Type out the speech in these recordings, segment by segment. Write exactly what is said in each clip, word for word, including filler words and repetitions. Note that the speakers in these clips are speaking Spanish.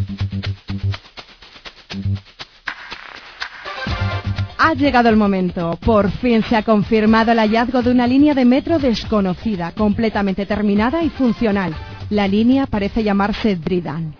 Ha llegado el momento. Por fin se ha confirmado el hallazgo de una línea de metro desconocida, completamente terminada y funcional. La línea parece llamarse Dryden.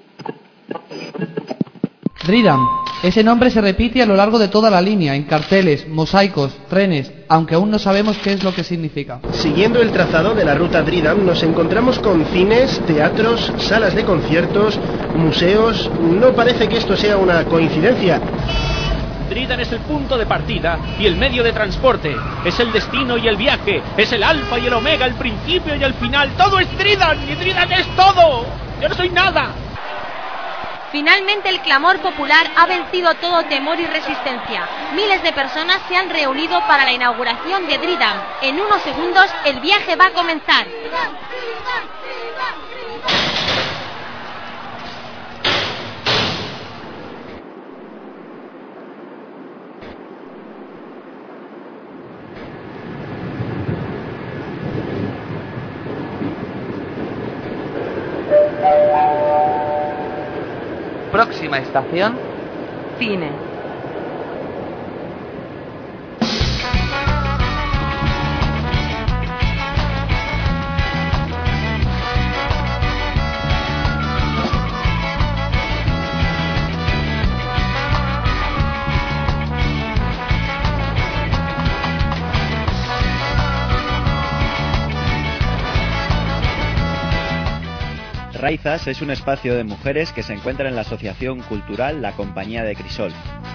Dryden. Ese nombre se repite a lo largo de toda la línea, en carteles, mosaicos, trenes, aunque aún no sabemos qué es lo que significa. Siguiendo el trazado de la ruta Dryden, nos encontramos con cines, teatros, salas de conciertos, museos. No parece que esto sea una coincidencia. Dryden es el punto de partida y el medio de transporte. Es el destino y el viaje. Es el alfa y el omega, el principio y el final. Todo es Dryden y Dryden es todo. Yo no soy nada. Finalmente el clamor popular ha vencido todo temor y resistencia. Miles de personas se han reunido para la inauguración de Dryden. En unos segundos el viaje va a comenzar. Próxima estación, Cine. Raizas es un espacio de mujeres que se encuentra en la asociación cultural La Compañía de Crisol.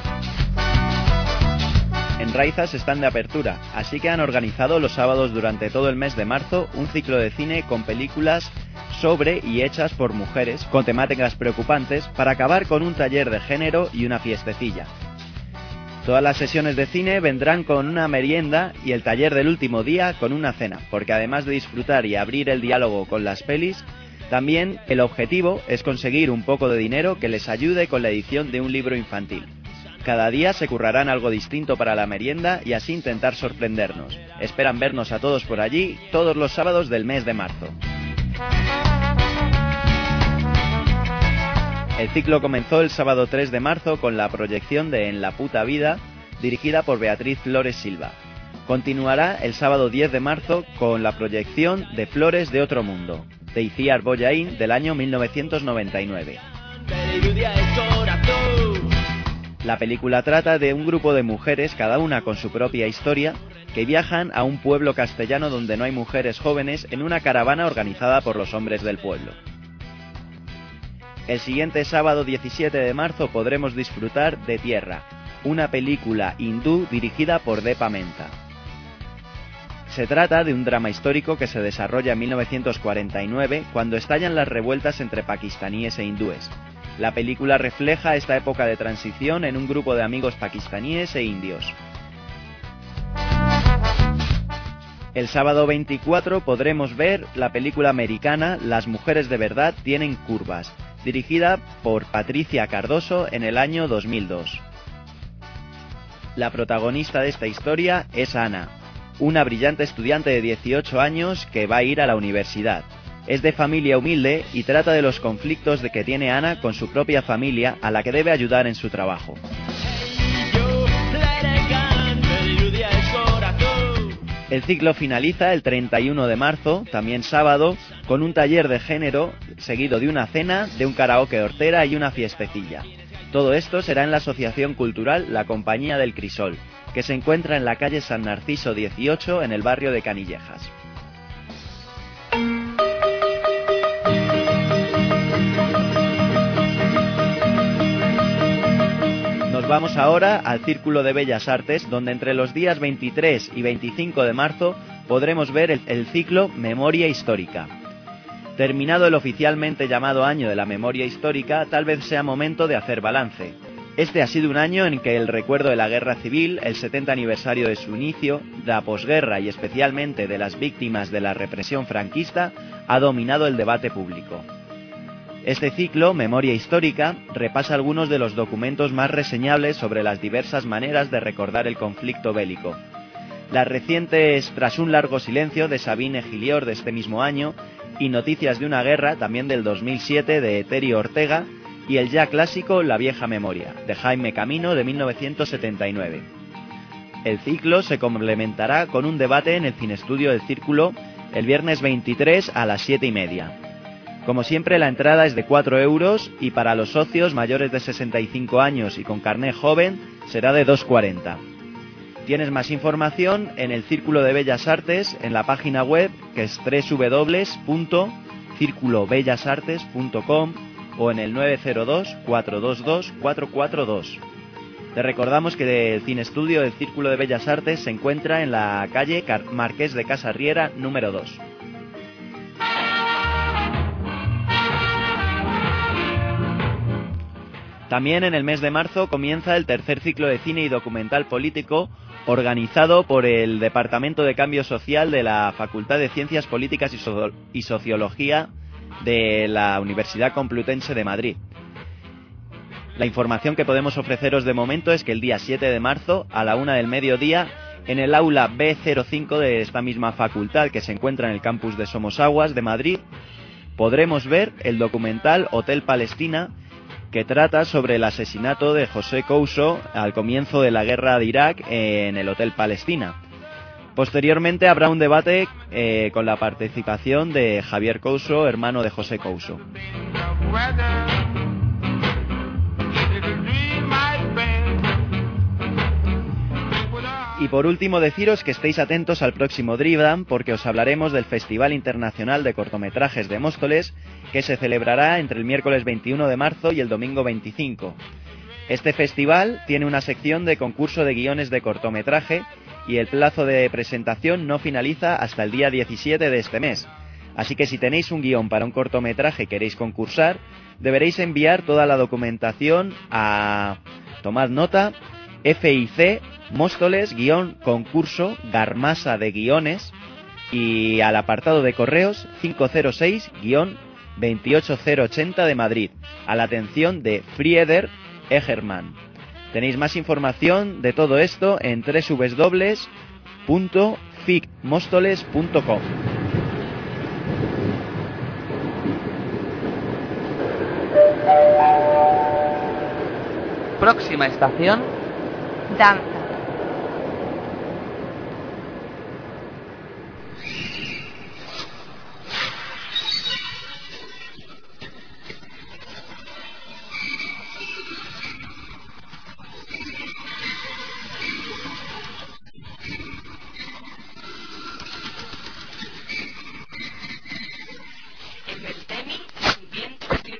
En Raizas están de apertura, así que han organizado los sábados durante todo el mes de marzo un ciclo de cine con películas sobre y hechas por mujeres con temáticas preocupantes para acabar con un taller de género y una fiestecilla. Todas las sesiones de cine vendrán con una merienda y el taller del último día con una cena, porque además de disfrutar y abrir el diálogo con las pelis, también el objetivo es conseguir un poco de dinero que les ayude con la edición de un libro infantil. Cada día se currarán algo distinto para la merienda y así intentar sorprendernos. Esperan vernos a todos por allí todos los sábados del mes de marzo. El ciclo comenzó el sábado tres de marzo con la proyección de En la puta vida, dirigida por Beatriz Flores Silva. Continuará el sábado diez de marzo con la proyección de Flores de otro mundo, de Itziar Bollaín, del año mil novecientos noventa y nueve. La película trata de un grupo de mujeres, cada una con su propia historia, que viajan a un pueblo castellano donde no hay mujeres jóvenes en una caravana organizada por los hombres del pueblo. El siguiente sábado diecisiete de marzo podremos disfrutar de Tierra, una película hindú dirigida por Deepa Mehta. Se trata de un drama histórico que se desarrolla en mil novecientos cuarenta y nueve, cuando estallan las revueltas entre pakistaníes e hindúes. La película refleja esta época de transición en un grupo de amigos pakistaníes e indios. El sábado veinticuatro podremos ver la película americana Las mujeres de verdad tienen curvas, dirigida por Patricia Cardoso en el año dos mil dos. La protagonista de esta historia es Ana, una brillante estudiante de dieciocho años que va a ir a la universidad. Es de familia humilde y trata de los conflictos de que tiene Ana con su propia familia, a la que debe ayudar en su trabajo. El ciclo finaliza el treinta y uno de marzo, también sábado, con un taller de género, seguido de una cena, de un karaoke hortera y una fiestecilla. Todo esto será en la asociación cultural La Compañía del Crisol, que se encuentra en la calle San Narciso dieciocho, en el barrio de Canillejas. Nos vamos ahora al Círculo de Bellas Artes, donde entre los días veintitrés y veinticinco de marzo podremos ver el, el ciclo Memoria Histórica. Terminado el oficialmente llamado Año de la Memoria Histórica, tal vez sea momento de hacer balance. Este ha sido un año en que el recuerdo de la Guerra Civil, el setenta aniversario de su inicio, de la posguerra y especialmente de las víctimas de la represión franquista, ha dominado el debate público. Este ciclo, Memoria Histórica, repasa algunos de los documentos más reseñables sobre las diversas maneras de recordar el conflicto bélico. Las recientes Tras un largo silencio, de Sabine Gillior, de este mismo año, y Noticias de una guerra, también del dos mil siete, de Eterio Ortega, y el ya clásico La vieja memoria, de Jaime Camino, de mil novecientos setenta y nueve. El ciclo se complementará con un debate en el Cinestudio del Círculo el viernes veintitrés a las siete y media. Como siempre, la entrada es de cuatro euros y para los socios mayores de sesenta y cinco años y con carné joven será de dos cuarenta. Tienes más información en el Círculo de Bellas Artes en la página web, que es doble u doble u doble u punto círculo bellas artes punto com o en el nueve cero dos, cuatro dos dos, cuatro cuatro dos. Te recordamos que el Cinestudio del Círculo de Bellas Artes se encuentra en la calle Marqués de Casarriera número dos. También en el mes de marzo comienza el tercer ciclo de cine y documental político organizado por el Departamento de Cambio Social de la Facultad de Ciencias Políticas y, so- y Sociología de la Universidad Complutense de Madrid. La información que podemos ofreceros de momento es que el día siete de marzo a la una del mediodía en el aula B cero cinco de esta misma facultad, que se encuentra en el campus de Somosaguas de Madrid, podremos ver el documental Hotel Palestina, que trata sobre el asesinato de José Couso al comienzo de la guerra de Irak en el Hotel Palestina. Posteriormente habrá un debate eh, con la participación de Javier Couso, hermano de José Couso. Y por último deciros que estéis atentos al próximo Dridan, porque os hablaremos del Festival Internacional de Cortometrajes de Móstoles, que se celebrará entre el miércoles veintiuno de marzo y el domingo veinticinco. Este festival tiene una sección de concurso de guiones de cortometraje y el plazo de presentación no finaliza hasta el día diecisiete de este mes. Así que si tenéis un guión para un cortometraje y queréis concursar, deberéis enviar toda la documentación a, tomad nota, F I C Móstoles guión concurso Garmasa de guiones y al apartado de correos cinco cero seis guión veintiocho mil ochenta de Madrid, a la atención de Frieder Egerman. Tenéis más información de todo esto en doble u doble u doble u punto fic móstoles punto com. Próxima estación: Danza.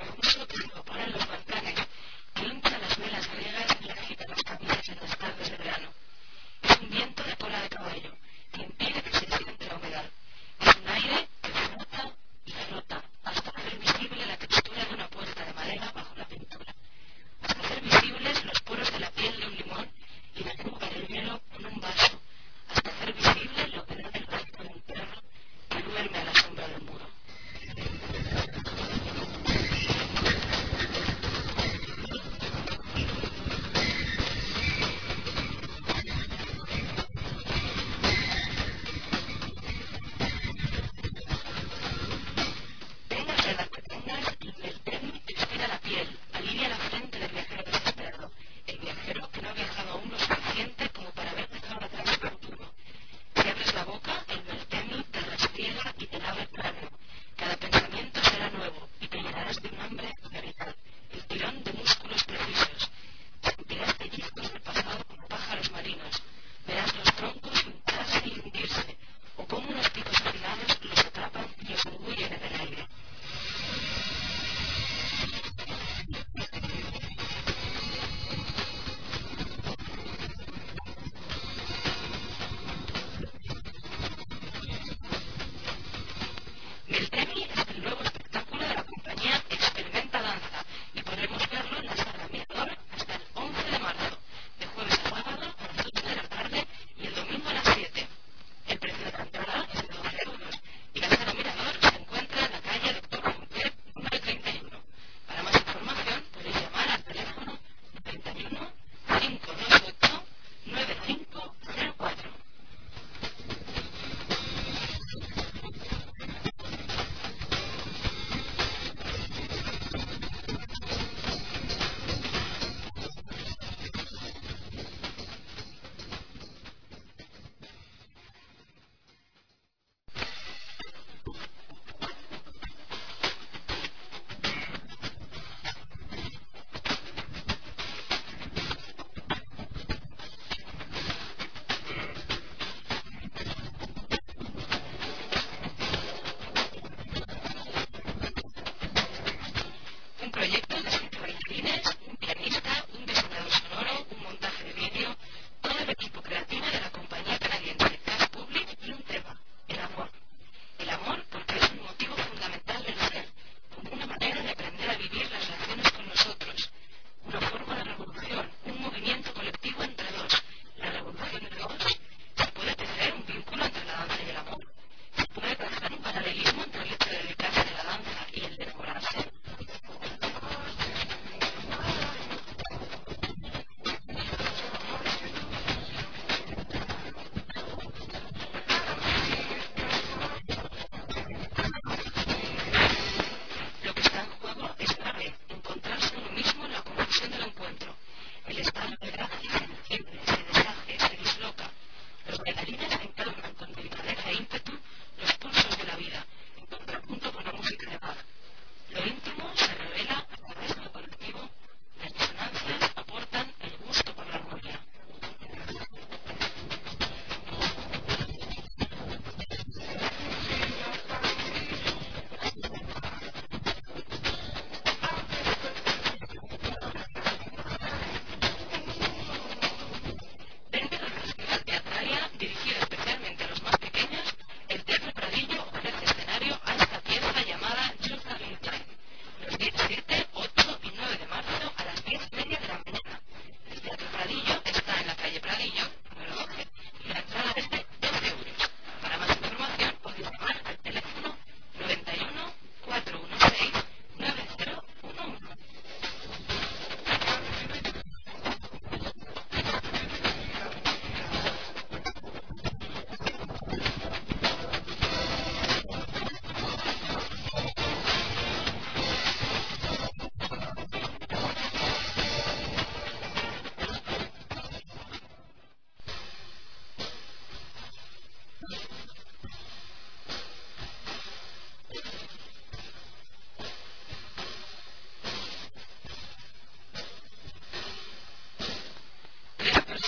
Los balcanes, que hincha las velas griegas y agita las camisas en las tardes de verano.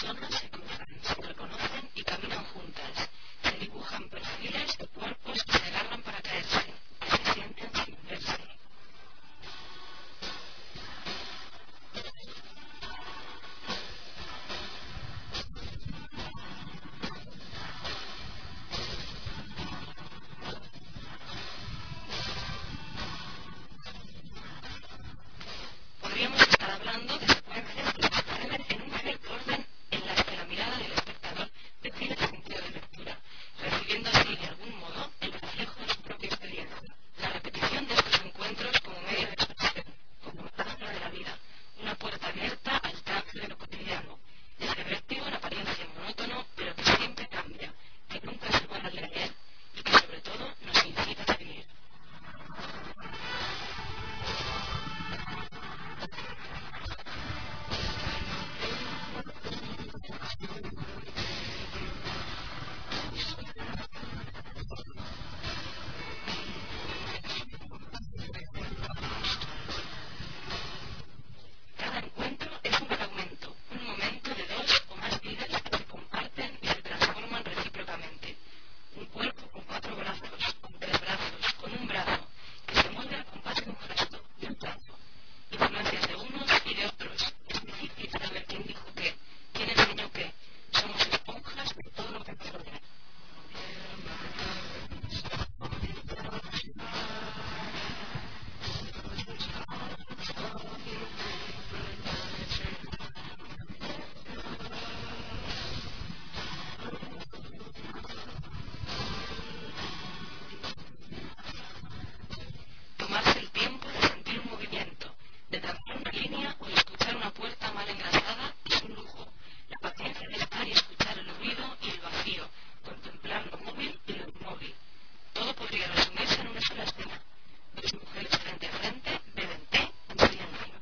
personas se cruzan, se reconocen y caminan juntas. Se dibujan perfiles de cuerpos que se agarran para caerse, que se sienten sin verse. Podríamos estar hablando de secuencias que suceden en un cierto orden en las que la mirada del espectador define el sentido de lectura, recibiendo así de algún modo el reflejo de su propia experiencia. La repetición de estos encuentros como medio de expresión, como metáfora de la vida, una puerta abierta al trance de lo cotidiano, ese vértigo en apariencia monótono pero que siempre cambia, que nunca es igual al de ayer y que sobre todo nos incita a seguir. Cada encuentro es un fragmento, un momento de dos o más vidas que se comparten y se transforman recíprocamente. Un cuerpo con cuatro brazos, con tres brazos, con un brazo, que se mueve al compás de un gesto, de un trazo. Influencias de unos y de otros. Es difícil saber quién dijo qué, quién enseñó qué. Somos esponjas de todo lo que nos rodea. Tomarse el tiempo de sentir un movimiento, de trazar una línea o de escuchar una puerta mal engrasada es un lujo. La paciencia de estar y escuchar el ruido y el vacío, contemplar lo móvil y lo inmóvil. Todo podría resumirse en una sola escena. Dos mujeres frente a frente beben té en silencio.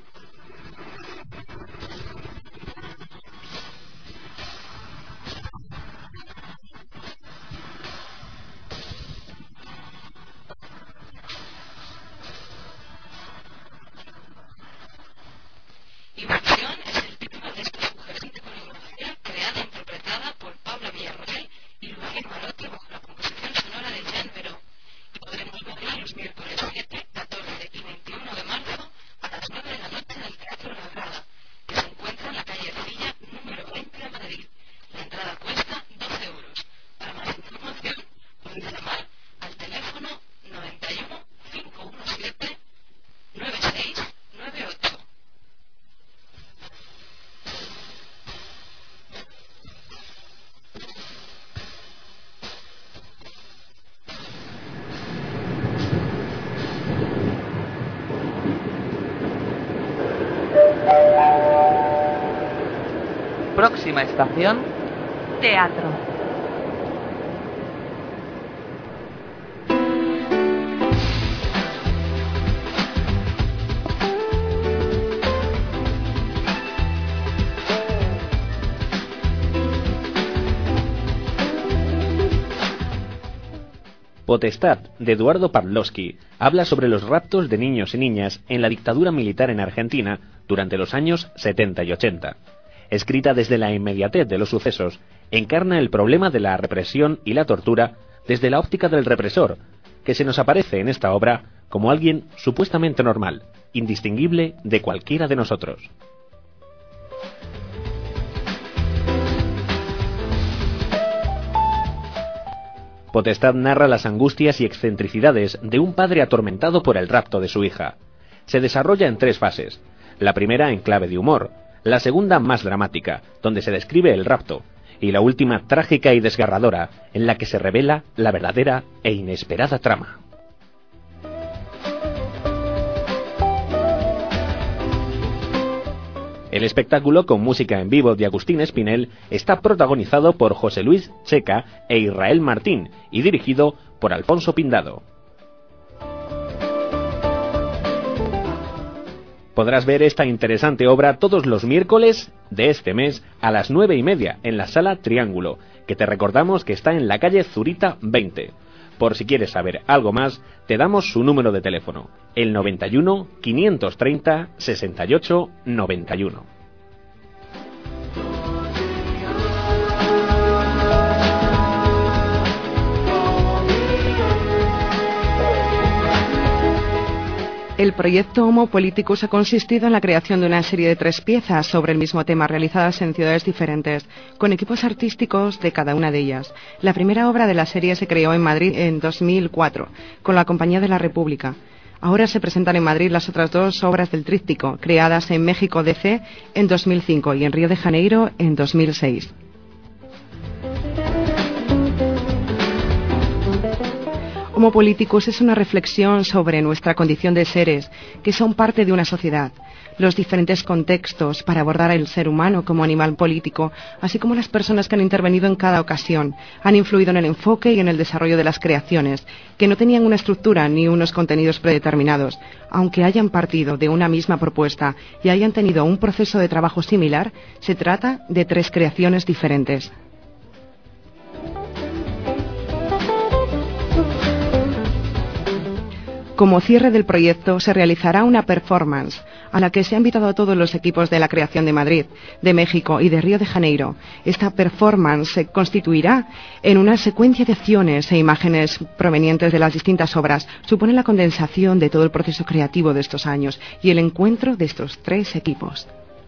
Inversión es el título de esta sugerente coreografía creada e interpretada por Paula Villarroel y Lucía Marotti bajo la composición sonora de Jean Veró. Y podremos verla los miércoles siete, catorce y veintiuno de marzo a las nueve de la noche en el Teatro La Grada, que se encuentra en la calle Ercilla número veinte de Madrid. La entrada cuesta doce euros. Para más información podéis llamar al teléfono noventa y uno, cinco diecisiete, noventa y seis noventa y ocho. Próxima estación, Teatro. Potestad, de Eduardo Pavlovsky, habla sobre los raptos de niños y niñas en la dictadura militar en Argentina durante los años setenta y ochenta. Escrita desde la inmediatez de los sucesos, encarna el problema de la represión y la tortura desde la óptica del represor, que se nos aparece en esta obra como alguien supuestamente normal, indistinguible de cualquiera de nosotros. Potestad narra las angustias y excentricidades de un padre atormentado por el rapto de su hija. Se desarrolla en tres fases. La primera en clave de humor, la segunda más dramática, donde se describe el rapto, y la última trágica y desgarradora, en la que se revela la verdadera e inesperada trama. El espectáculo, con música en vivo de Agustín Espinel, está protagonizado por José Luis Checa e Israel Martín y dirigido por Alfonso Pindado. Podrás ver esta interesante obra todos los miércoles de este mes a las nueve y media en la Sala Triángulo, que te recordamos que está en la calle Zurita veinte. Por si quieres saber algo más, te damos su número de teléfono, el noventa y uno, quinientos treinta, sesenta y ocho, noventa y uno. El proyecto Homo Politicus ha consistido en la creación de una serie de tres piezas sobre el mismo tema realizadas en ciudades diferentes, con equipos artísticos de cada una de ellas. La primera obra de la serie se creó en Madrid en dos mil cuatro, con la Compañía de la República. Ahora se presentan en Madrid las otras dos obras del tríptico, creadas en México D C en dos mil cinco y en Río de Janeiro en dos mil seis. Homo Politicus es una reflexión sobre nuestra condición de seres que son parte de una sociedad, los diferentes contextos para abordar al ser humano como animal político, así como las personas que han intervenido en cada ocasión, han influido en el enfoque y en el desarrollo de las creaciones, que no tenían una estructura ni unos contenidos predeterminados, aunque hayan partido de una misma propuesta y hayan tenido un proceso de trabajo similar, se trata de tres creaciones diferentes. Como cierre del proyecto se realizará una performance a la que se ha invitado a todos los equipos de la creación de Madrid, de México y de Río de Janeiro. Esta performance se constituirá en una secuencia de acciones e imágenes provenientes de las distintas obras. Supone la condensación de todo el proceso creativo de estos años y el encuentro de estos tres equipos.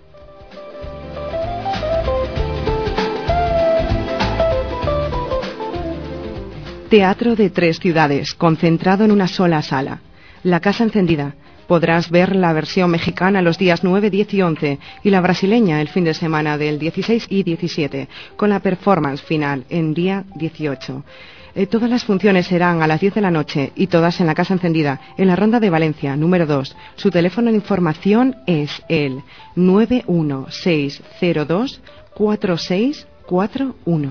Teatro de tres ciudades, concentrado en una sola sala. La Casa Encendida. Podrás ver la versión mexicana los días nueve, diez y once y la brasileña el fin de semana del dieciséis y diecisiete, con la performance final en día dieciocho. Eh, todas las funciones serán a las diez de la noche y todas en la Casa Encendida, en la Ronda de Valencia, número dos. Su teléfono de información es el nueve uno seis cero dos cuatro seis cuatro uno.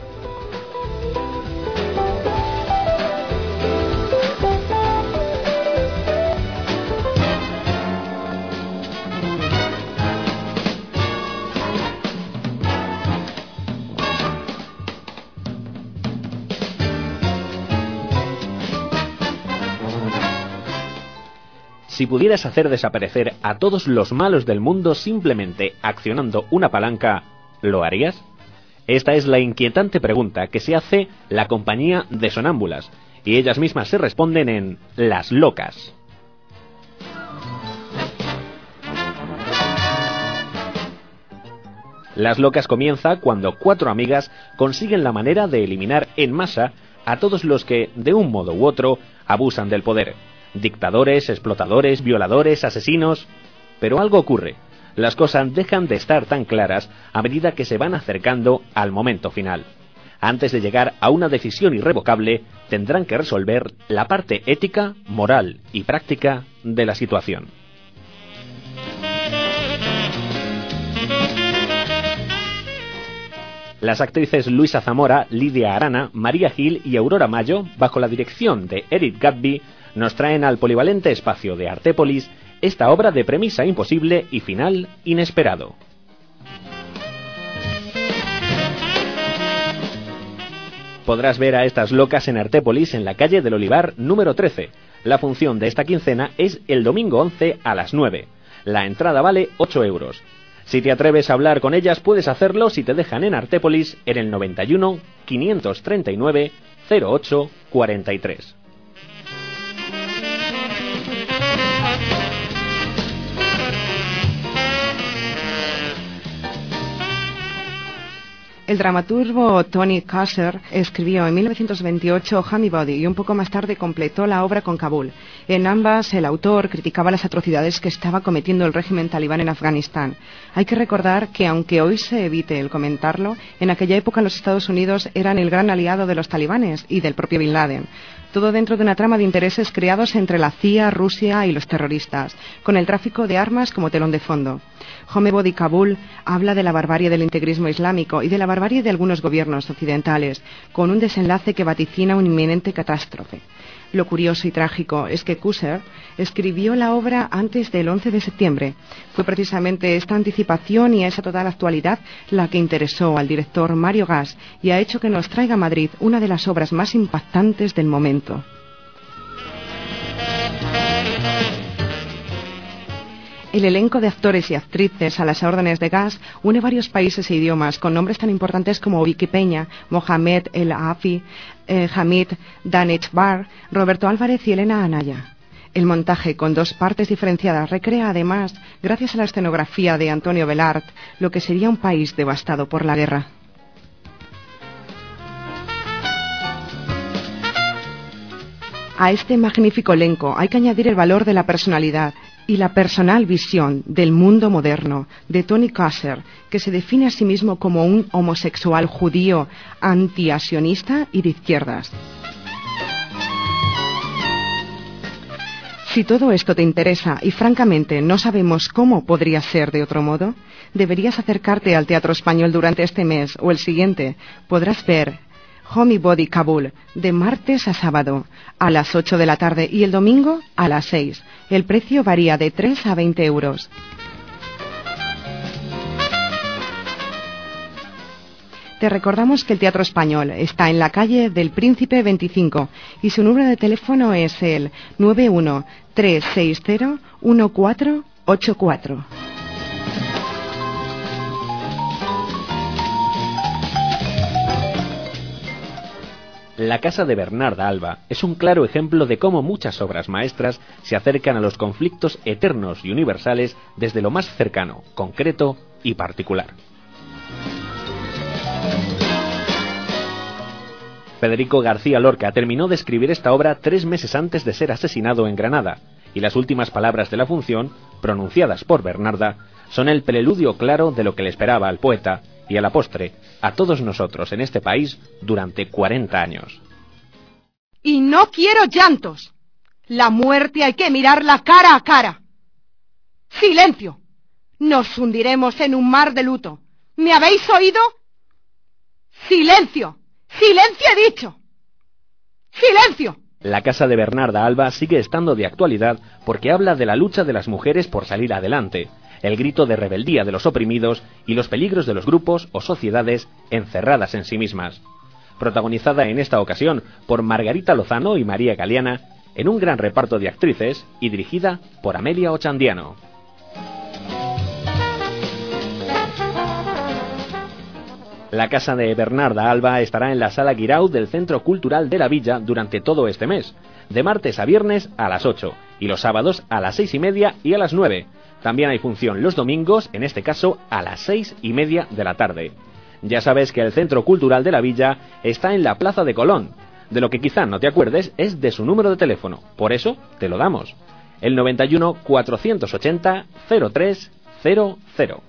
Si pudieras hacer desaparecer a todos los malos del mundo simplemente accionando una palanca, ¿lo harías? Esta es la inquietante pregunta que se hace la compañía de sonámbulas, y ellas mismas se responden en Las Locas. Las Locas comienza cuando cuatro amigas consiguen la manera de eliminar en masa a todos los que, de un modo u otro, abusan del poder. Dictadores, explotadores, violadores, asesinos... Pero algo ocurre. Las cosas dejan de estar tan claras a medida que se van acercando al momento final. Antes de llegar a una decisión irrevocable, tendrán que resolver la parte ética, moral y práctica de la situación. Las actrices Luisa Zamora, Lidia Arana, María Gil y Aurora Mayo, bajo la dirección de Eric Gadby, nos traen al polivalente espacio de Artépolis esta obra de premisa imposible y final inesperado. Podrás ver a estas locas en Artépolis en la calle del Olivar número trece. La función de esta quincena es el domingo once a las nueve. La entrada vale ocho euros. Si te atreves a hablar con ellas puedes hacerlo si te dejan en Artépolis en el noventa y uno, quinientos treinta y nueve, cero ocho, cuarenta y tres. El dramaturgo Tony Kasser escribió en mil novecientos veintiocho Hammy Body y un poco más tarde completó la obra con Kabul. En ambas, el autor criticaba las atrocidades que estaba cometiendo el régimen talibán en Afganistán. Hay que recordar que, aunque hoy se evite el comentarlo, en aquella época los Estados Unidos eran el gran aliado de los talibanes y del propio Bin Laden. Todo dentro de una trama de intereses creados entre la C I A, Rusia y los terroristas, con el tráfico de armas como telón de fondo. Home Body Kabul habla de la barbarie del integrismo islámico y de la barbarie de algunos gobiernos occidentales, con un desenlace que vaticina una inminente catástrofe. Lo curioso y trágico es que Kusser escribió la obra antes del once de septiembre. Fue precisamente esta anticipación y esa total actualidad la que interesó al director Mario Gas y ha hecho que nos traiga a Madrid una de las obras más impactantes del momento. El elenco de actores y actrices a las órdenes de Gas une varios países e idiomas con nombres tan importantes como Vicky Peña, Mohamed El Afi, eh, Hamid Danechbar, Roberto Álvarez y Elena Anaya. El montaje, con dos partes diferenciadas, recrea además, gracias a la escenografía de Antonio Belart, lo que sería un país devastado por la guerra. A este magnífico elenco hay que añadir el valor de la personalidad y la personal visión del mundo moderno de Tony Kasser, que se define a sí mismo como un homosexual judío antiasionista y de izquierdas. Si todo esto te interesa y francamente no sabemos cómo podría ser de otro modo, deberías acercarte al Teatro Español durante este mes o el siguiente. Podrás ver Homebody Kabul de martes a sábado a las ocho de la tarde y el domingo a las seis. El precio varía de tres a veinte euros. Te recordamos que el Teatro Español está en la calle del Príncipe veinticinco y su número de teléfono es el nueve uno tres seis cero uno cuatro ocho cuatro. La casa de Bernarda Alba es un claro ejemplo de cómo muchas obras maestras se acercan a los conflictos eternos y universales desde lo más cercano, concreto y particular. Federico García Lorca terminó de escribir esta obra tres meses antes de ser asesinado en Granada, y las últimas palabras de la función, pronunciadas por Bernarda, son el preludio claro de lo que le esperaba al poeta y a la postre a todos nosotros en este país durante cuarenta años. Y no quiero llantos. La muerte hay que mirarla cara a cara. ¡Silencio! Nos hundiremos en un mar de luto. ¿Me habéis oído? ¡Silencio! ¡Silencio he dicho! ¡Silencio! La casa de Bernarda Alba sigue estando de actualidad porque habla de la lucha de las mujeres por salir adelante, el grito de rebeldía de los oprimidos y los peligros de los grupos o sociedades encerradas en sí mismas. Protagonizada en esta ocasión por Margarita Lozano y María Galeana, en un gran reparto de actrices y dirigida por Amelia Ochandiano. La casa de Bernarda Alba estará en la Sala Guirao del Centro Cultural de la Villa durante todo este mes, de martes a viernes a las ocho y los sábados a las seis y media y a las nueve. También hay función los domingos, en este caso a las seis y media de la tarde. Ya sabes que el Centro Cultural de la Villa está en la Plaza de Colón. De lo que quizá no te acuerdes es de su número de teléfono, por eso te lo damos. El noventa y uno cuatrocientos ochenta cero tres cero cero.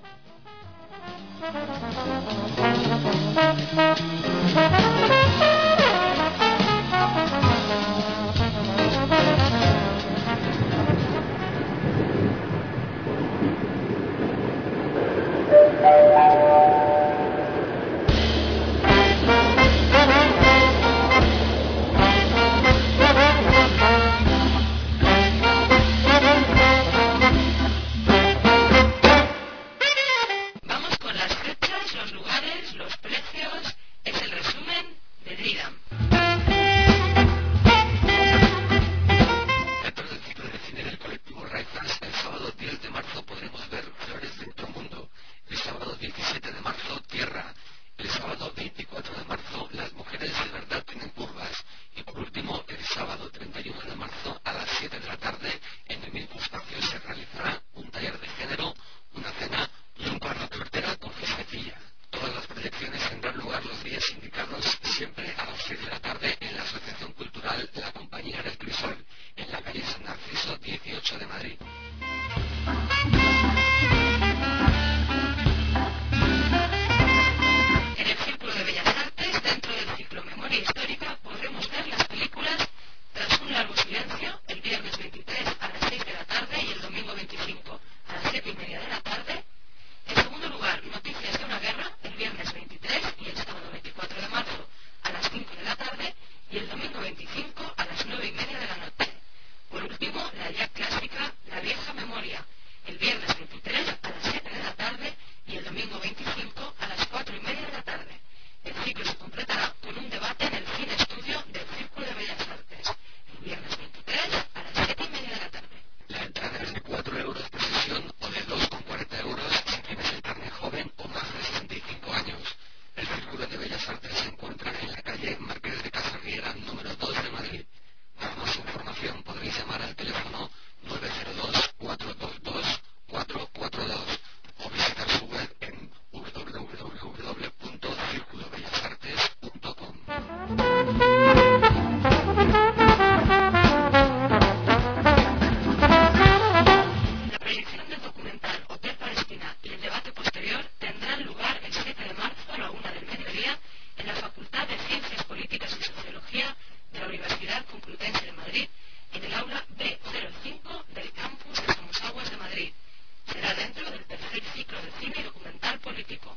documental Hotel Palestina y el debate posterior tendrán lugar el siete de marzo a la una del mediodía en la Facultad de Ciencias Políticas y Sociología de la Universidad Complutense de Madrid, en el aula B cero cinco del campus de Somosaguas de Madrid. Será dentro del tercer ciclo de cine y documental político.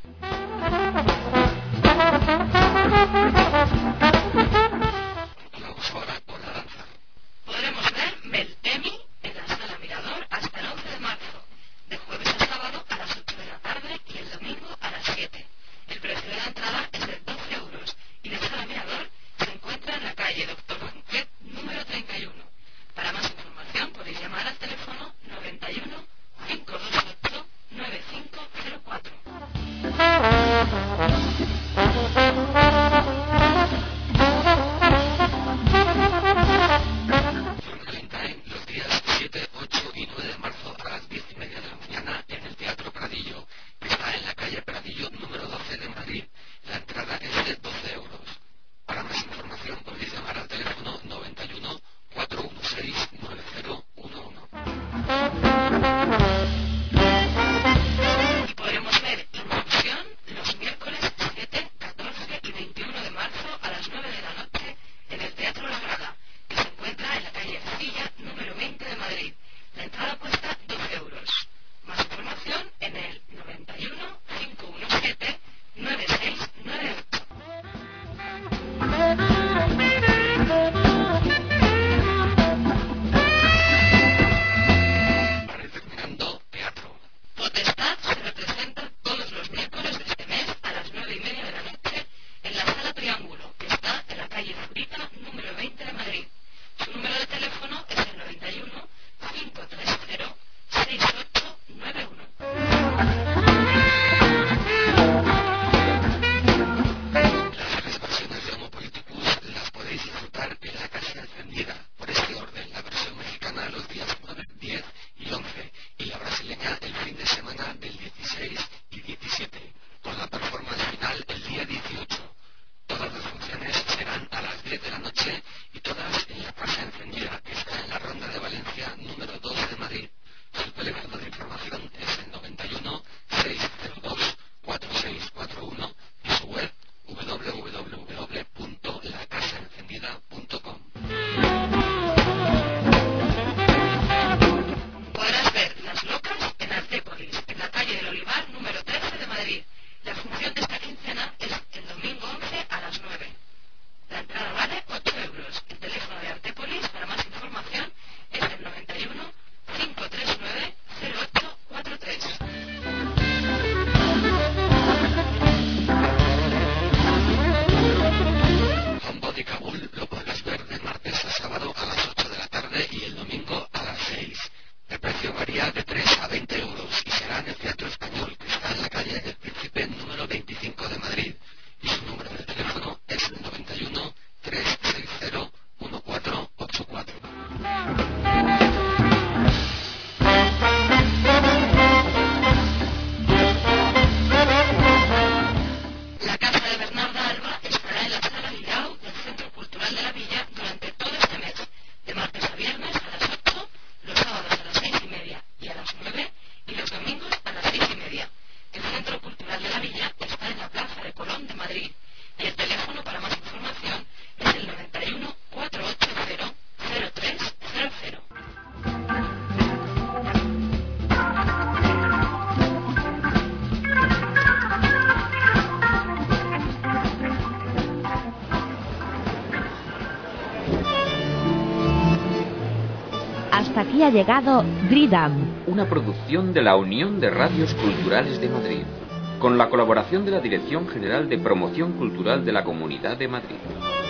Vamos ahora con la danza. Podremos ver Meltemi en la Sala Mirador hasta el once de marzo, de jueves a sábado a las ocho de la tarde y el domingo a las siete. El precio de la entrada es de doce euros y la Sala Mirador se encuentra en la calle Doctor Banquet número treinta y uno. Para más información podéis llamar al teléfono noventa y uno, cinco dos ocho, nueve cinco cero cuatro. Los días siete, ocho y nueve de marzo a las diez y media de la mañana en el Teatro Pradillo, que está en la calle Pradillo número doce de Madrid. La entrada es de doce euros. Para más información podéis llamar al teléfono noventa y uno, cuatrocientos dieciséis, nueve cero uno uno. Y podremos ver Infusión los miércoles siete, catorce y veintiuno de marzo a las nueve de la noche en el Teatro La Grada, que se encuentra en la calle Ercilla número veinte de Madrid. La entrada cuesta doce euros. Más información en el noventa y uno, cinco diecisiete, nueve seis nueve ocho. Para ir terminando, teatro. Potestad se representa todos los miércoles de este mes a las nueve y media de la noche en la Sala Triángulo, que está en la calle Zurita número veinte de Madrid. Su número de teléfono es el noventa y uno, cinco tres cero, seis ocho nueve uno. Las reversiones de Homo Politicus las podéis disfrutar en la Casa Encendida, por este orden: la versión mexicana los días nueve, diez y once, y la brasileña el fin de semana del dieciséis y diecisiete, con la performance final el día dieciocho. Todas las funciones serán a las diez de la noche y todas en la Casa Encendida, que está en la Ronda de Valencia número dos de Madrid. Su teléfono de información es el noventa y uno, seis cero dos, cuatro seis cuatro uno y su web w w w punto la casa encendida punto com. Podrás ver Las Locas en Artépolis, en la calle del Olivar número trece de Madrid. La función de esta quincena es el domingo once a las nueve. La entrada vale ocho euros. El teléfono de Artépolis para más información es el noventa y uno, cinco tres nueve, cero ocho cuatro tres. Homebody Kabul lo podrás ver de martes a sábado a las ocho de la tarde y el domingo a las seis. El precio varía de tres a veinte euros y será en el Teatro Español, que está en la calle del Príncipe número veinticinco de Madrid. Y su número de teléfono es el noventa y uno, trescientos sesenta, catorce ochenta y cuatro. La casa de Bernarda Alba estará en la Sala Guirao del Centro Cultural de la Villa durante todo este mes, de martes a viernes a las ocho, los sábados a las seis y media y a las nueve, y los domingos a las seis y media. El Centro Cultural de la Villa está en la Plaza de Colón de Madrid, y el teléfono para más información es el noventa y uno, cuatrocientos ochenta, cero tres cero cero. Hasta aquí ha llegado Dridam, una producción de la Unión de Radios Culturales de Madrid, con la colaboración de la Dirección General de Promoción Cultural de la Comunidad de Madrid.